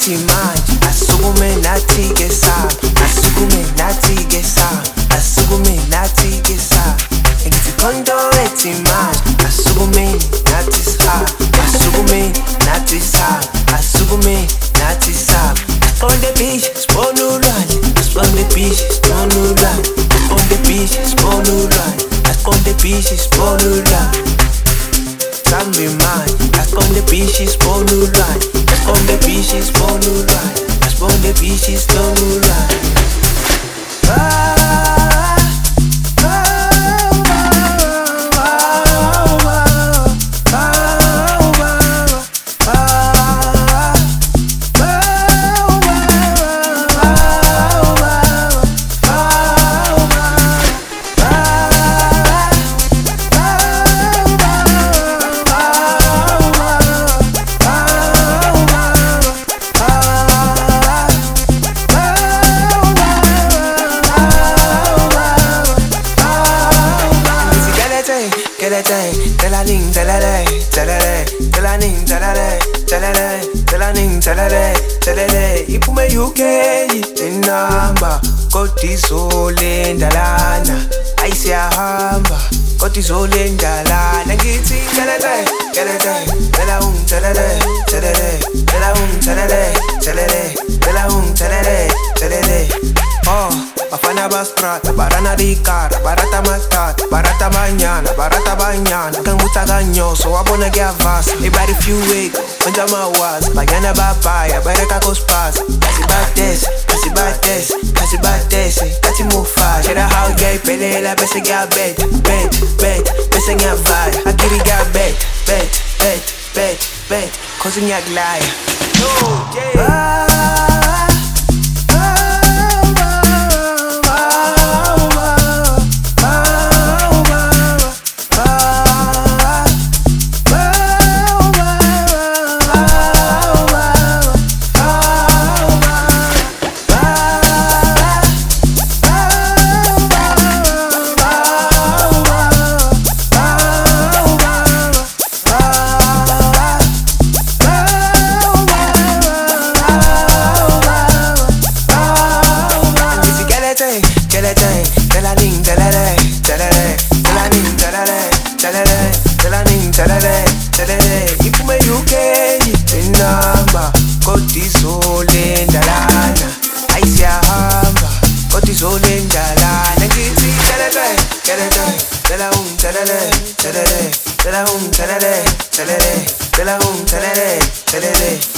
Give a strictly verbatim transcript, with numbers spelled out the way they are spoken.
ethi manje asukume nathi ke sa asukume nathi ke sa asukume nathi ke sa ngithi konto ethi manje asukume nathi sa asukume nathi sa asukume nathi sa on the beach sibonulwane on the beach sibonulwane on the beach sibonulwane on the beach sibonulwane Sambi man, that's on the beach is born to run. That's on the beach is born to run. That's on the beach is born to run. Ah, ah, ah, ah, ah, ah, Telaning, telele, telele, telaning, telele, telele, telaning, telele, telele. Iphume U K inamba, kodwa izolendalana. Ayisiyahamba, kodwa izolendalana. Ngithi telele, telele, tela um telele, telele, tela um telele, telele, tela um telele, telele. Oh. Bafana bastrata, barana ricada, barata matata, barata mañana, barata bañana. Kanguta ganyoso, wabona gyavasa. Everybody few weeks, manja mawaza. Banyana babaya, bareka kospasa. Kasi bates, kasi bates, kasi bates, kasi mufa. Shera how gay pelela, bese gya bet, bet, bet, bese gya vai. Akiri gya bet, bet, bet, bet, bet, cause gya glaya. No, yeah. Telaning, telele, telele, telaning, telele, telele, telaning, telele, telele. Iphume U K inamba, kodwa izolendalana. Ayisiyahamba, kodwa izolendalana. Ngithi telele, telele, tela um telele, telele, tela um telele, telele, tela um telele, telele.